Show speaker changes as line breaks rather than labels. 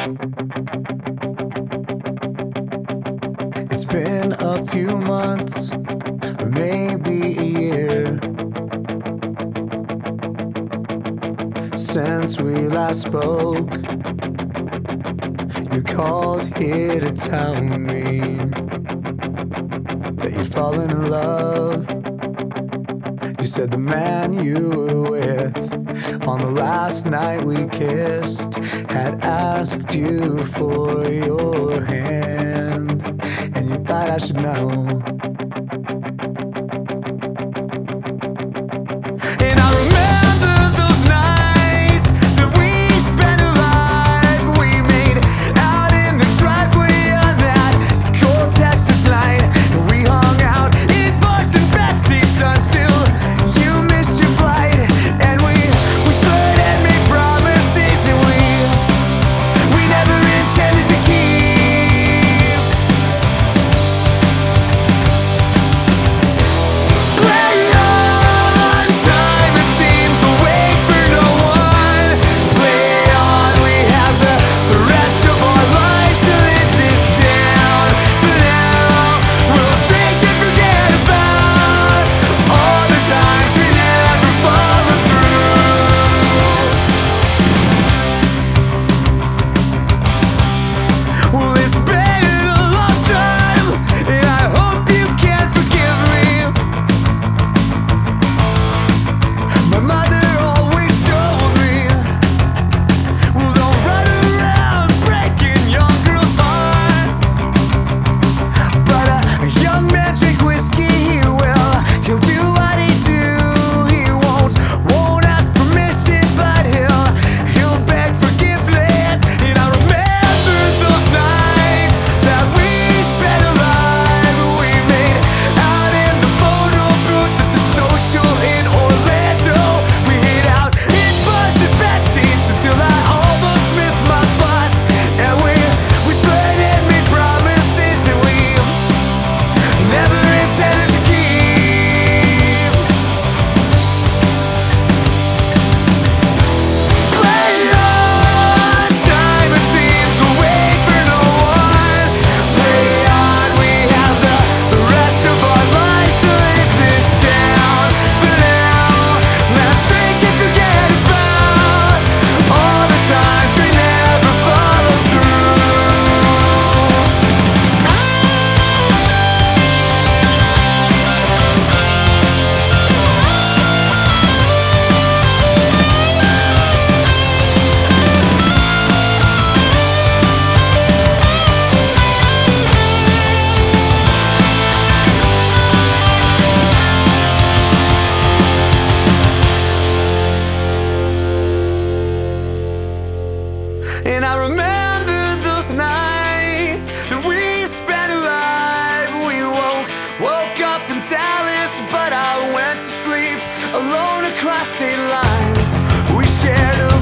It's been a few months, or maybe a year, since we last spoke. You called here to tell me that you'd fallen in love. You said the man you were with on the last night we kissed had asked you for your hand, and you thought I should know. And I remember those nights that we spent alive. We made out in the driveway on that cold Texas night, and we hung out in bars and backseats until you missed your flight. And we stood and made promises that we never intended to keep. Play on, time it seems to wait for no one. Play on, we have the rest of our lives to live this down. For now, we'll drink and forget about all the times we never followed through. Well, it's been a long time, and I hope you can forgive me. My mother always told me, well, don't run around breaking young girls' hearts. But a young man drink whiskey, he'll do what he do. He won't ask permission, but he'll beg forgiveness. And I remember those nights that we spent alive. We made out in the photo booth at the Social in Orlando. We hid out in bars and backseats until I almost missed my bus. And we slid and made promises that we never intended to keep. Play on, time it seems to wait for no one. Play on, we have the rest of our lives to live this down. For now, let's drink and forget about all the times we never followed through. And I remember those nights that we spent alive. We woke up in Dallas, but I went to sleep alone across state lines. We shared a